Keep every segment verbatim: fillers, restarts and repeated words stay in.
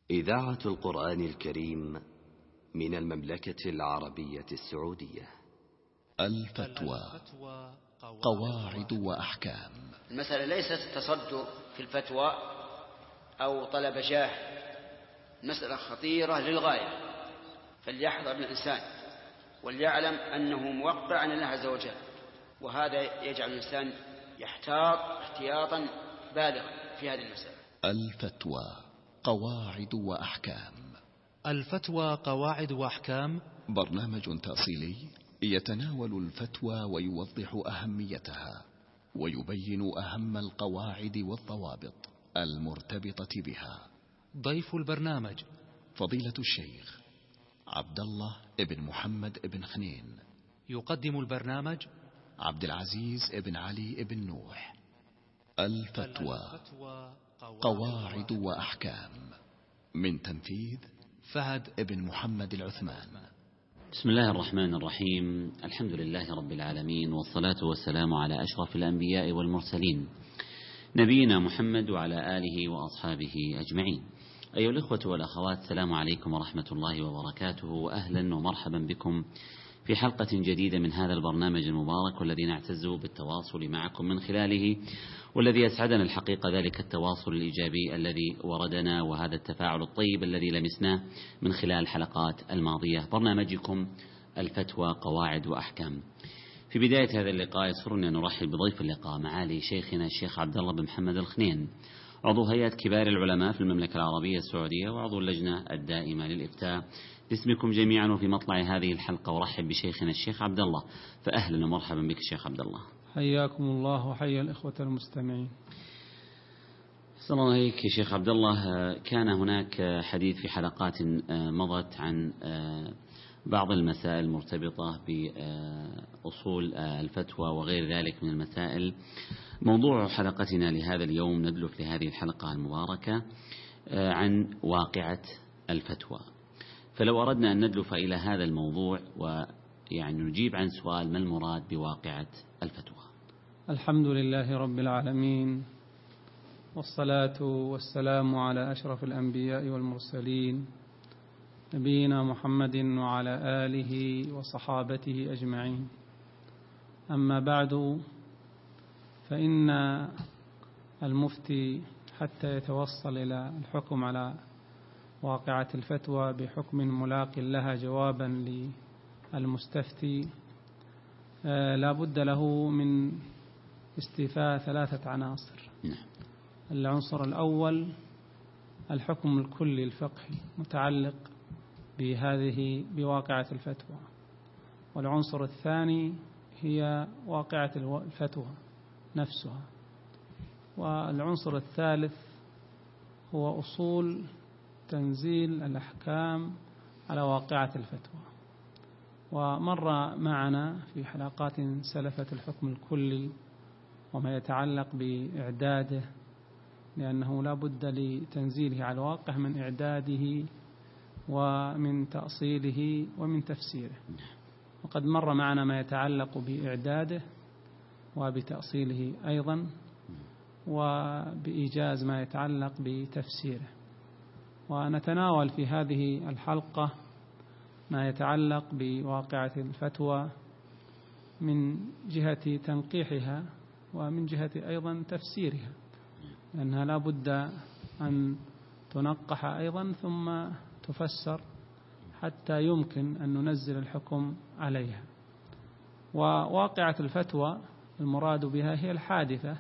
إذاعة القرآن الكريم من المملكة العربية السعودية. الفتوى قواعد وأحكام. المسألة ليست التصدر في الفتوى أو طلب جاه، مسألة خطيرة للغاية، فليحذر الإنسان وليعلم أنه موقع عن الله عز وجل، وهذا يجعل الإنسان يحتاط احتياطا بالغا في هذه المسألة. الفتوى قواعد وأحكام. الفتوى قواعد وأحكام برنامج تأصيلي يتناول الفتوى ويوضح أهميتها ويبين أهم القواعد والضوابط المرتبطة بها. ضيف البرنامج فضيلة الشيخ عبد الله ابن محمد ابن خنين. يقدم البرنامج عبد العزيز ابن علي ابن نوح. الفتوى قواعد وأحكام، من تنفيذ فهد ابن محمد العثمان. بسم الله الرحمن الرحيم. الحمد لله رب العالمين، والصلاة والسلام على أشرف الأنبياء والمرسلين، نبينا محمد وعلى آله وأصحابه أجمعين. أيها الإخوة والأخوات، السلام عليكم ورحمة الله وبركاته، وأهلا ومرحبا بكم في حلقة جديدة من هذا البرنامج المبارك، والذي نعتز بالتواصل معكم من خلاله، والذي يسعدنا الحقيقة ذلك التواصل الإيجابي الذي وردنا، وهذا التفاعل الطيب الذي لمسناه من خلال الحلقات الماضية. برنامجكم الفتوى قواعد وأحكام. في بداية هذا اللقاء يسرني أن نرحب بضيف اللقاء معالي شيخنا الشيخ عبد الله بن محمد الخنين، عضو هيئة كبار العلماء في المملكة العربية السعودية وعضو اللجنة الدائمة للإفتاء. باسمكم جميعا وفي مطلع هذه الحلقة أرحب بشيخنا الشيخ عبد الله، فأهلا ومرحبا بك الشيخ عبد الله. حياكم الله وحيا الإخوة المستمعين. صلى الله عليك يا شيخ عبد الله. كان هناك حديث في حلقات مضت عن بعض المسائل المرتبطة بأصول الفتوى وغير ذلك من المسائل. موضوع حلقتنا لهذا اليوم ندلف لهذه الحلقة المباركة عن واقعة الفتوى. فلو أردنا أن ندلف إلى هذا الموضوع ويعني نجيب عن سؤال: ما المراد بواقعة الفتوى؟ الحمد لله رب العالمين، والصلاة والسلام على أشرف الأنبياء والمرسلين، نبينا محمد وعلى آله وصحابته أجمعين. أما بعد، فإن المفتي حتى يتوصل إلى الحكم على واقعة الفتوى بحكم ملاق لها جوابا للمستفتي لا بد له من استيفاء ثلاثة عناصر. العنصر الأول الحكم الكلي الفقهي متعلق بهذه بواقعة الفتوى، والعنصر الثاني هي واقعة الفتوى نفسها، والعنصر الثالث هو أصول تنزيل الأحكام على واقعة الفتوى. ومر معنا في حلقات سلفت الحكم الكلي وما يتعلق بإعداده، لأنه لا بد لتنزيله على الواقع من إعداده ومن تأصيله ومن تفسيره. وقد مر معنا ما يتعلق بإعداده وبتأصيله أيضا، وبإيجاز ما يتعلق بتفسيره. ونتناول في هذه الحلقة ما يتعلق بواقعة الفتوى من جهة تنقيحها ومن جهة أيضا تفسيرها، لأنها لا بد أن تنقح أيضا ثم تفسر حتى يمكن أن ننزل الحكم عليها. وواقعة الفتوى المراد بها هي الحادثة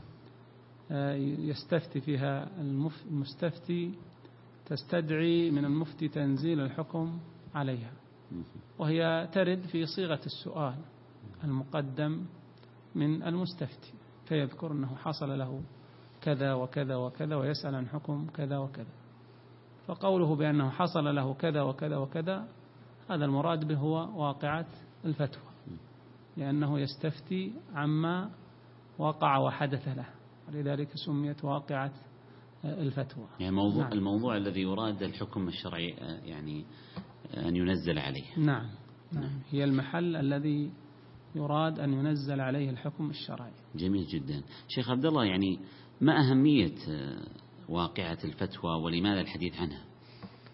يستفتي فيها المستفتي تستدعي من المفتي تنزيل الحكم عليها، وهي ترد في صيغة السؤال المقدم من المستفتي، فيذكر أنه حصل له كذا وكذا وكذا ويسأل عن حكم كذا وكذا. فقوله بأنه حصل له كذا وكذا وكذا هذا المراد به هو واقعة الفتوى، لأنه يستفتي عما وقع وحدث له، ولذلك سميت واقعة الفتوى. يعني موضوع نعم. الموضوع الذي يراد الحكم الشرعي يعني أن ينزل عليه. نعم. نعم هي المحل الذي يراد أن ينزل عليه الحكم الشرعي. جميل جدا. شيخ عبد الله، يعني ما أهمية واقعة الفتوى ولماذا الحديث عنها؟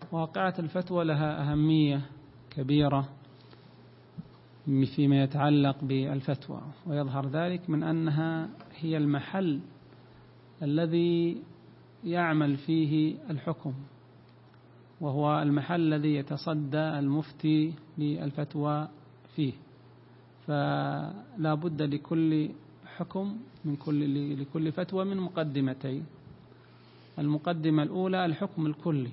واقعة الفتوى لها أهمية كبيرة فيما يتعلق بالفتوى، ويظهر ذلك من أنها هي المحل الذي يعمل فيه الحكم، وهو المحل الذي يتصدى المفتي للفتوى فيه. فلا بد لكل حكم من كل لكل فتوى من مقدمتين. المقدمة الأولى الحكم الكلي،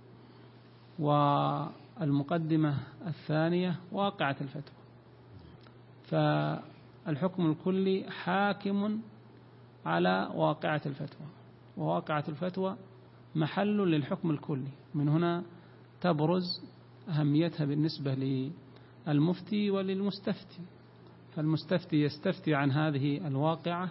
والمقدمة الثانية واقعة الفتوى. فالحكم الكلي حاكم على واقعة الفتوى، وواقعة الفتوى محل للحكم الكلي. من هنا تبرز أهميتها بالنسبة للمفتي وللمستفتي. فالمستفتي يستفتي عن هذه الواقعة،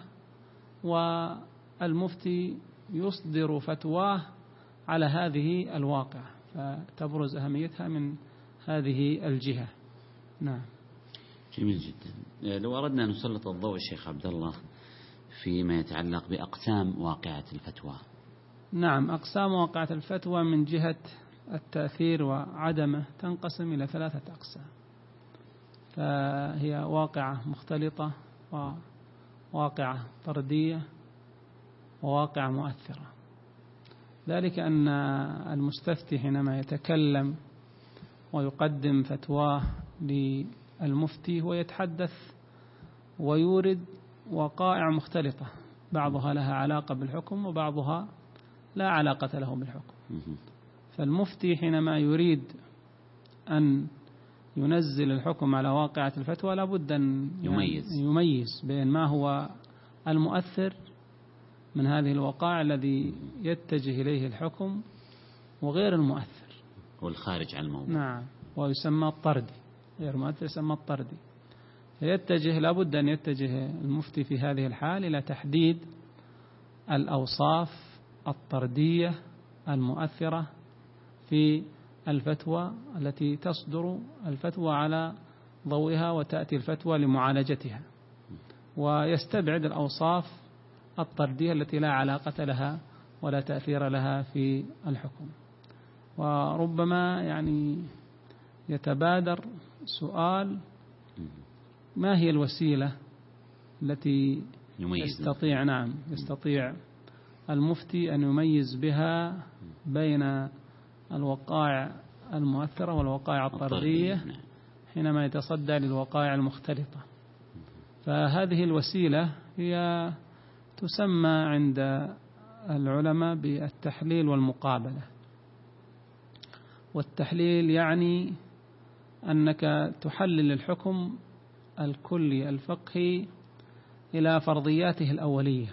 والمفتي يصدر فتواه على هذه الواقعة، فتبرز أهميتها من هذه الجهة. نعم. جميل جدا. لو أردنا أن نسلط الضوء الشيخ عبد الله فيما يتعلق بأقسام واقعة الفتوى. نعم، أقسام واقعة الفتوى من جهة التأثير وعدمه تنقسم إلى ثلاثة أقسام. فهي واقعة مختلطة، وواقعة طردية، وواقعة مؤثرة. ذلك أن المستفتي حينما يتكلم ويقدم فتواه للمفتي هو يتحدث ويورد وقائع مختلطة، بعضها لها علاقة بالحكم وبعضها لا علاقة له بالحكم. فالمفتي حينما يريد أن ينزل الحكم على واقعة الفتوى لابد أن يميز يميز بين ما هو المؤثر من هذه الوقائع الذي يتجه إليه الحكم وغير المؤثر والخارج عن الموضوع. نعم، ويسمى الطردي. غير المؤثر يسمى الطردي. فيتجه لابد أن يتجه المفتي في هذه الحال إلى تحديد الأوصاف الطردية المؤثرة في الفتوى التي تصدر الفتوى على ضوئها وتأتي الفتوى لمعالجتها، ويستبعد الأوصاف الطردية التي لا علاقة لها ولا تأثير لها في الحكم. وربما يعني يتبادر سؤال: ما هي الوسيلة التي يستطيع نعم يستطيع المفتي أن يميز بها بين الوقائع المؤثرة والوقائع الطردية حينما يتصدى للوقائع المختلطة؟ فهذه الوسيلة هي تسمى عند العلماء بالتحليل والمقابلة. والتحليل يعني أنك تحلل الحكم الكلي الفقهي إلى فرضياته الأولية،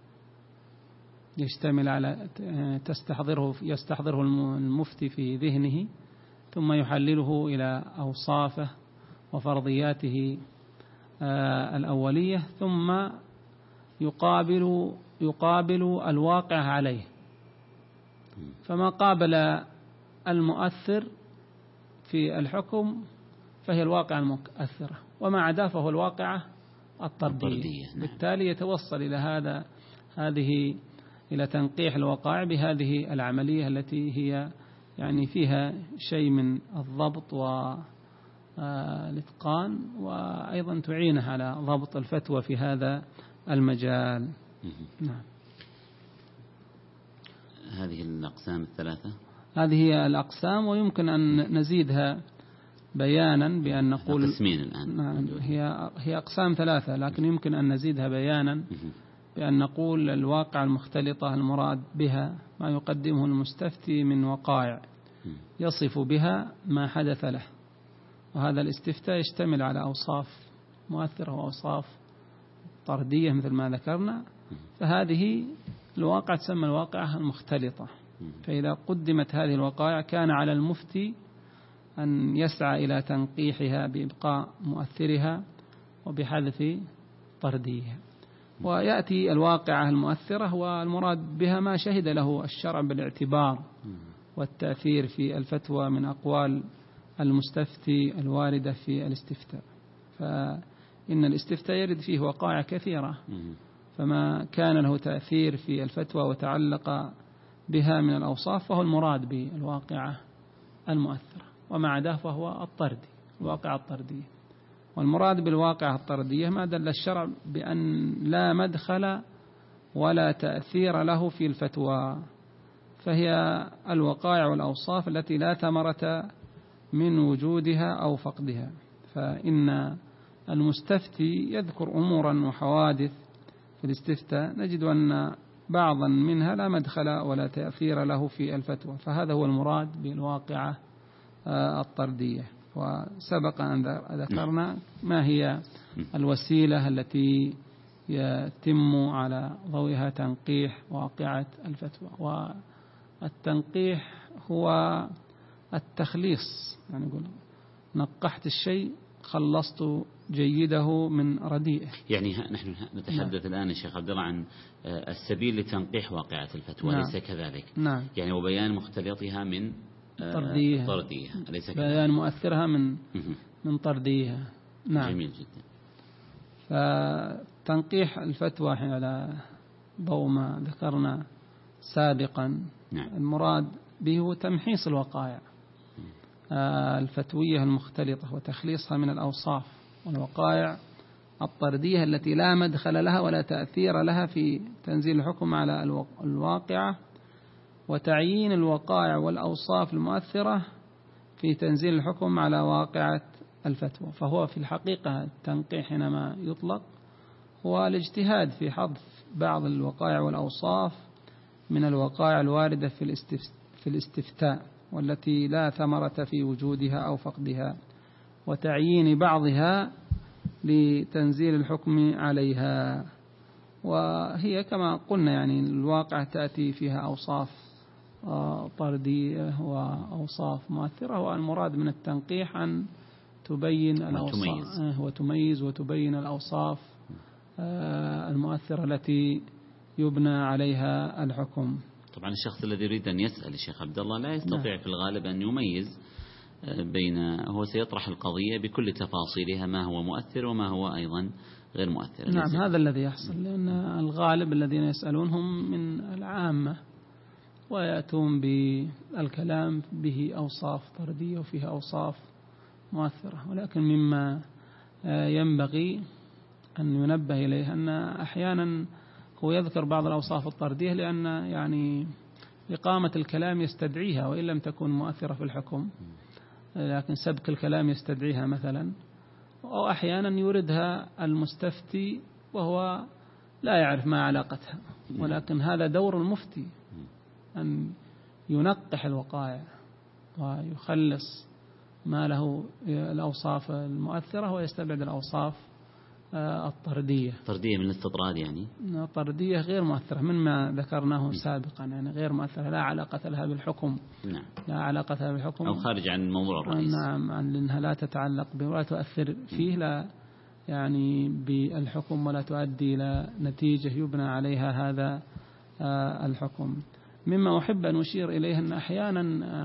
يشتمل على تستحضره يستحضره المفتي في ذهنه، ثم يحلله إلى أوصافه وفرضياته الأولية، ثم يقابل يقابل الواقع عليه. فما قابل المؤثر في الحكم فهي الواقع المؤثرة، وما عدا فهو الواقعة الطردية. بالتالي يتوصل إلى هذا هذه إلى تنقيح الوقائع بهذه العملية التي هي يعني فيها شيء من الضبط والإتقان، وأيضا تعينه على ضبط الفتوى في هذا المجال. نعم. هذه الأقسام الثلاثة، هذه هي الأقسام، ويمكن أن نزيدها بيانا بأن نقول قسمين الآن. هي هي أقسام ثلاثة، لكن يمكن أن نزيدها بيانا بأن نقول الواقع المختلطة المراد بها ما يقدمه المستفتي من وقائع يصف بها ما حدث له. وهذا الاستفتاء يشتمل على أوصاف مؤثرة وأوصاف طردية مثل ما ذكرنا. فهذه الواقع تسمى الواقعة المختلطة. فإذا قدمت هذه الوقائع كان على المفتي أن يسعى إلى تنقيحها بإبقاء مؤثرها وبحذف طرديها. ويأتي الواقعة المؤثرة والمراد بها ما شهد له الشرع بالاعتبار والتأثير في الفتوى من أقوال المستفتي الواردة في الاستفتاء. فإن الاستفتاء يرد فيه وقائع كثيرة، فما كان له تأثير في الفتوى وتعلق بها من الأوصاف فهو المراد بالواقعة المؤثرة، وما عداه فهو الطردي، الواقعة الطردية. والمراد بالواقعة الطردية ما دل الشرع بأن لا مدخل ولا تأثير له في الفتوى، فهي الوقائع والأوصاف التي لا ثمرة من وجودها أو فقدها. فإن المستفتي يذكر أمورا وحوادث في الاستفتاء نجد أن بعضا منها لا مدخل ولا تأثير له في الفتوى، فهذا هو المراد بالواقعة الطردية. وسبق أن ذكرنا ما هي الوسيلة التي يتم على ضوئها تنقيح واقعة الفتوى. والتنقيح هو التخليص، يعني يقول نقحت الشيء خلصت جيده من رديئه. يعني نحن نتحدث نعم. الآن يا شيخ عبد الله عن السبيل لتنقيح واقعة الفتوى، نعم. ليس كذلك؟ نعم. يعني وبيان مختلطها من طرديها، طردية. أليس كذلك؟ بيان مؤثرها من من طرديها. نعم. جميل جدا. فتنقيح الفتوى على ضوء ما ذكرنا سابقا، نعم. المراد به هو تمحيص الوقائع الفتوية المختلطة وتخليصها من الأوصاف والوقائع الطردية التي لا مدخل لها ولا تأثير لها في تنزيل الحكم على الواقعة، وتعيين الوقائع والأوصاف المؤثرة في تنزيل الحكم على واقعة الفتوى. فهو في الحقيقة التنقيح حينما يطلق هو الاجتهاد في حذف بعض الوقائع والأوصاف من الوقائع الواردة في الاستفتاء والتي لا ثمرة في وجودها أو فقدها، وتعيين بعضها لتنزيل الحكم عليها. وهي كما قلنا يعني الواقع تأتي فيها أوصاف طردية وأوصاف مؤثرة، والمراد من التنقيح أن تبين الأوصاف وتميز وتبين الأوصاف المؤثرة التي يبنى عليها الحكم. طبعا الشخص الذي يريد أن يسأل الشيخ عبد الله لا يستطيع في الغالب أن يميز بين، هو سيطرح القضية بكل تفاصيلها ما هو مؤثر وما هو أيضا غير مؤثر. نعم هذا الذي يحصل، لأن الغالب الذين يسألونهم من العامة ويأتون بالكلام به أوصاف طردية وفيها أوصاف مؤثرة، ولكن مما ينبغي أن ينبه إليه أن أحيانا هو يذكر بعض الأوصاف الطردية لأن يعني إقامة الكلام يستدعيها وإن لم تكن مؤثرة في الحكم، لكن سبك الكلام يستدعيها مثلا، أو أحيانا يوردها المستفتي وهو لا يعرف ما علاقتها، ولكن هذا دور المفتي أن ينقح الوقائع ويخلص ما له الأوصاف المؤثرة ويستبعد الأوصاف الطردية. طردية من الاستطراد يعني؟ طردية غير مؤثرة مما ذكرناه سابقا، يعني غير مؤثرة لا علاقة لها بالحكم. نعم. لا علاقة لها بالحكم أو خارج عن الموضوع الرئيسي. نعم، لأنها لا تتعلق به ولا تؤثر فيه لا يعني بالحكم ولا تؤدي إلى نتيجة يبنى عليها هذا الحكم. مما أحب أن أشير إليه أن أحيانا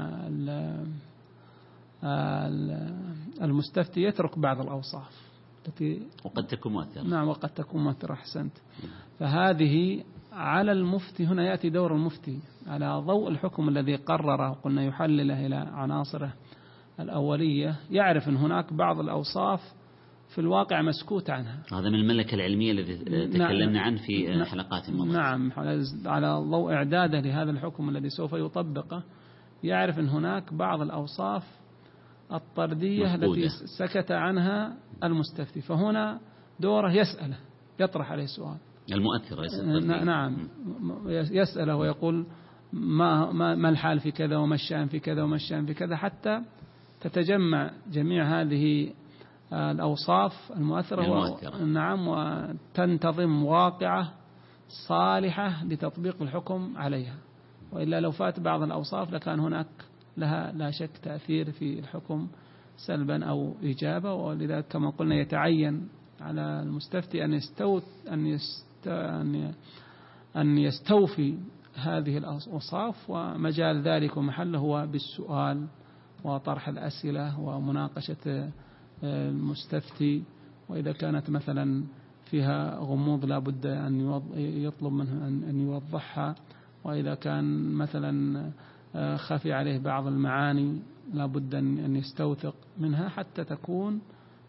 المستفتي يترك بعض الأوصاف التي وقد تكون مؤثرة. نعم وقد تكون مؤثرة، أحسنت. فهذه على المفتي، هنا يأتي دور المفتي على ضوء الحكم الذي قرره قلنا يحلله إلى عناصره الأولية، يعرف أن هناك بعض الأوصاف في الواقع مسكوت عنها. هذا من الملكة العلمية الذي تكلمنا عنه في حلقات الماضية. نعم، على ضوء إعداده لهذا الحكم الذي سوف يطبقه يعرف أن هناك بعض الأوصاف الطردية التي سكت عنها المستفتي، فهنا دوره يسأله، يطرح عليه سؤال المؤثر. نعم، يسأله ويقول ما ما الحال في كذا وما الشأن في كذا وما الشأن في كذا، حتى تتجمع جميع هذه الأوصاف المؤثرة, المؤثرة. نعم، وتنتظم واقعة صالحة لتطبيق الحكم عليها. وإلا لو فات بعض الأوصاف لكان هناك لها لا شك تأثير في الحكم سلبا أو إيجابا. ولذلك كما قلنا يتعين على المستفتي أن يستوت أن يست أن يستوفي هذه الأوصاف، ومجال ذلك ومحله هو بالسؤال وطرح الأسئلة ومناقشة المستفتي. وإذا كانت مثلا فيها غموض لا بد أن يطلب منه أن يوضحها، وإذا كان مثلا خفي عليه بعض المعاني لا بد أن يستوثق منها حتى تكون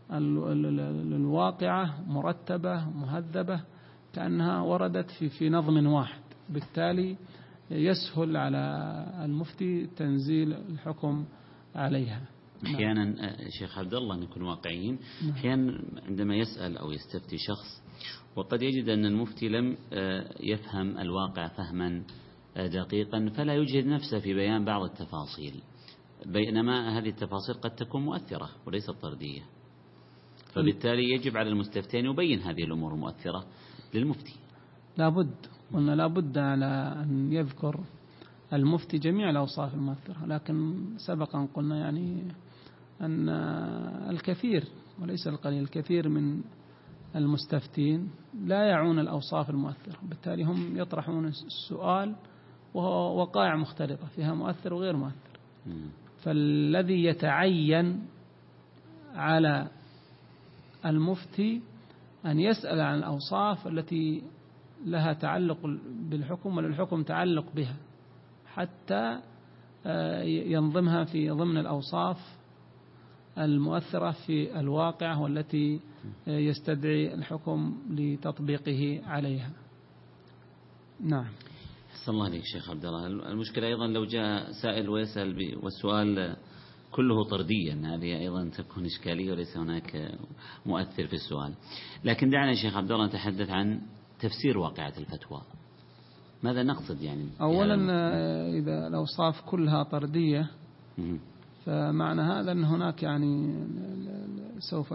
الواقعة مرتبة مهذبة كأنها وردت في في نظم واحد، بالتالي يسهل على المفتي تنزيل الحكم عليها. أحيانا شيخ عبد الله نكون واقعيين، أحيانا عندما يسأل أو يستفتي شخص وقد يجد أن المفتي لم يفهم الواقع فهما دقيقا فلا يجهد نفسه في بيان بعض التفاصيل، بينما هذه التفاصيل قد تكون مؤثرة وليست طردية، فبالتالي يجب على المستفتي أن يبين هذه الأمور المؤثرة للمفتي. لابد قلنا لابد على أن يذكر المفتي جميع الأوصاف المؤثرة، لكن سبقا قلنا يعني أن الكثير وليس القليل الكثير من المستفتين لا يعون الأوصاف المؤثرة، بالتالي هم يطرحون السؤال وهو وقائع مختلطة فيها مؤثر وغير مؤثر. فالذي يتعين على المفتي أن يسأل عن الأوصاف التي لها تعلق بالحكم وللحكم تعلق بها حتى ينظمها في ضمن الأوصاف المؤثرة في الواقع والتي يستدعي الحكم لتطبيقه عليها. نعم. أحسن الله عليك شيخ عبد الله. المشكلة أيضا لو جاء سائل ويسأل والسؤال كله طرديا، هذه أيضا تكون إشكالية وليس هناك مؤثر في السؤال. لكن دعنا شيخ عبد الله نتحدث عن تفسير واقعة الفتوى. ماذا نقصد يعني؟ أولا إذا الأوصاف كلها طردية فمعنى هذا أن هناك يعني سوف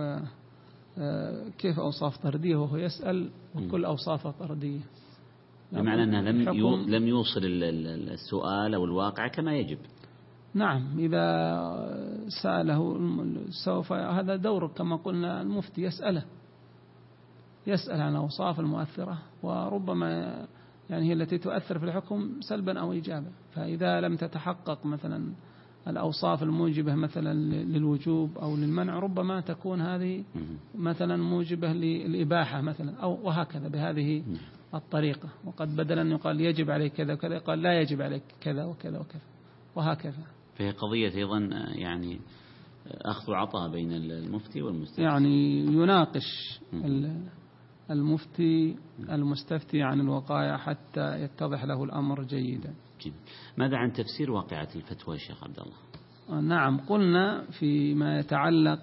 كيف أوصاف طردية وهو يسأل وكل أوصافه طردية، بمعنى أنه لم لم يوصل السؤال أو الواقع كما يجب. نعم، إذا سأله سوف هذا دور كما قلنا المفتي يسأله يسأل عن الأوصاف المؤثرة وربما يعني هي التي تؤثر في الحكم سلبا أو إيجابا. فإذا لم تتحقق مثلا الأوصاف الموجبة مثلا للوجوب أو للمنع ربما تكون هذه مثلا موجبة للإباحة مثلا أو وهكذا بهذه الطريقة. وقد بدلا يقال يجب عليك كذا وكذا قال لا يجب عليك كذا وكذا وكذا وهكذا. فهي قضية أيضا يعني أخذ عطاء بين المفتي والمستفتي، يعني يناقش المفتي المستفتي عن الوقائع حتى يتضح له الأمر جيدا. ماذا عن تفسير واقعة الفتوى شيخ عبد الله؟ نعم، قلنا فيما يتعلق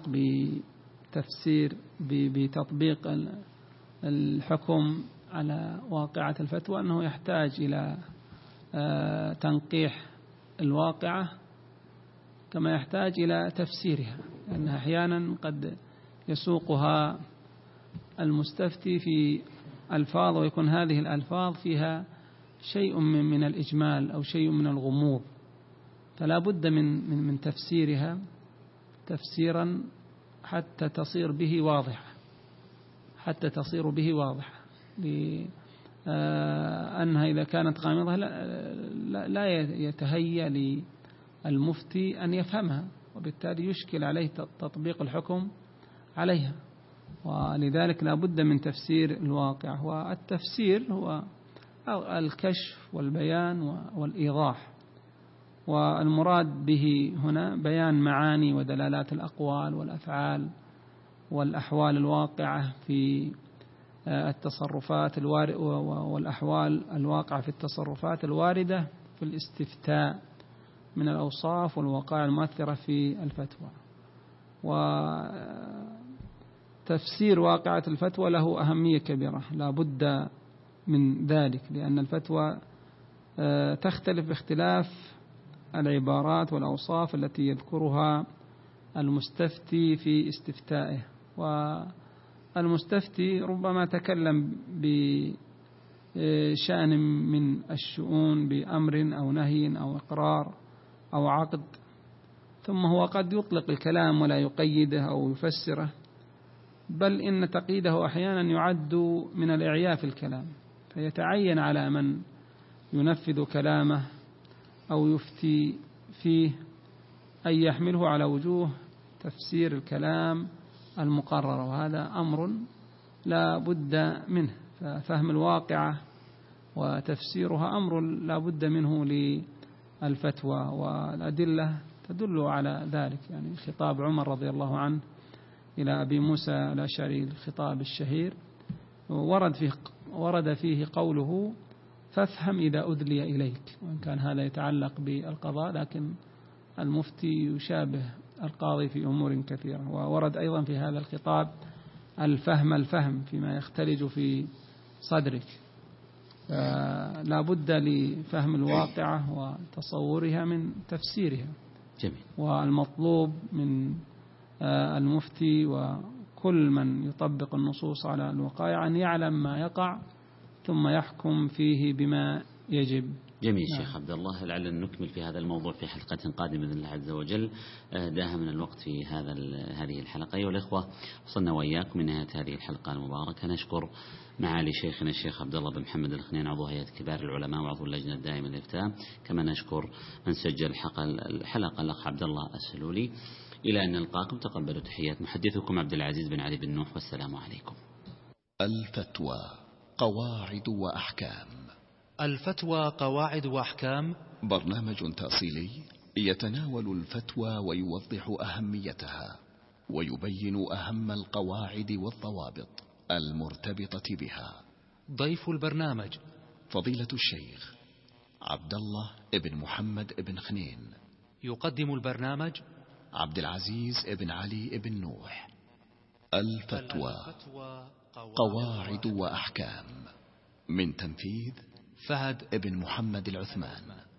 بتفسير بتطبيق الحكم على واقعة الفتوى أنه يحتاج إلى تنقيح الواقعة كما يحتاج إلى تفسيرها، لأنها أحيانا قد يسوقها المستفتي في ألفاظ ويكون هذه الألفاظ فيها شيء من من الإجمال أو شيء من الغموض، فلا بد من من من تفسيرها تفسيرا حتى تصير به واضحة حتى تصير به واضحة لأنها إذا كانت غامضة لا, لا يتهيأ للمفتي أن يفهمها، وبالتالي يشكل عليه تطبيق الحكم عليها. ولذلك لا بد من تفسير الواقع، والتفسير هو الكشف والبيان والإيضاح، والمراد به هنا بيان معاني ودلالات الأقوال والأفعال والأحوال الواقعة في التصرفات الواردة والأحوال الواقعة في التصرفات الواردة في الاستفتاء من الأوصاف والوقائع المؤثرة في الفتوى. وتفسير واقعة الفتوى له أهمية كبيرة لا بد من ذلك، لأن الفتوى تختلف باختلاف العبارات والأوصاف التي يذكرها المستفتي في استفتائه. والمستفتي ربما تكلم بشأن من الشؤون بأمر أو نهي أو إقرار أو عقد، ثم هو قد يطلق الكلام ولا يقيده أو يفسره، بل إن تقييده أحيانا يعد من الإعياء في الكلام، فيتعين على من ينفذ كلامه أو يفتي فيه أن يحمله على وجوه تفسير الكلام المقرر، وهذا أمر لا بد منه. ففهم الواقعة وتفسيرها أمر لا بد منه الفتوى، والأدلة تدل على ذلك. يعني خطاب عمر رضي الله عنه إلى أبي موسى الأشعري الخطاب الشهير ورد فيه ورد فيه قوله فافهم إذا أدلي إليك، وإن كان هذا يتعلق بالقضاء لكن المفتي يشابه القاضي في أمور كثيرة. وورد أيضا في هذا الخطاب الفهم الفهم فيما يختلج في صدرك، لا بد لفهم الواقعة وتصورها من تفسيرها. جميل. والمطلوب من المفتي وكل من يطبق النصوص على الوقائع أن يعلم ما يقع ثم يحكم فيه بما يجب. جميل. نعم. شيخ عبد الله، لعلنا نكمل في هذا الموضوع في حلقة قادمة بإذن الله عز وجل. داها من الوقت في هذا هذه الحلقة. أيها الإخوة، وصلنا وإياكم من نهاية هذه الحلقة المباركة. نشكر معالي شيخنا الشيخ عبد الله بن محمد الخنين، عضو هيئة كبار العلماء وعضو اللجنة الدائمة للإفتاء. كما نشكر من سجل الحلقة الأخ عبد الله السلولي. إلى أن نلقاكم تقبلوا تحيات محدثكم عبد العزيز بن علي بن نوح، والسلام عليكم. الفتوى قواعد وأحكام. الفتوى قواعد وأحكام، برنامج تأصيلي يتناول الفتوى ويوضح أهميتها ويبين أهم القواعد والضوابط المرتبطة بها. ضيف البرنامج فضيلة الشيخ عبد الله بن محمد بن خنين. يقدم البرنامج عبد العزيز بن علي بن نوح. الفتوى قواعد وأحكام، من تنفيذ فهد بن محمد العثمان.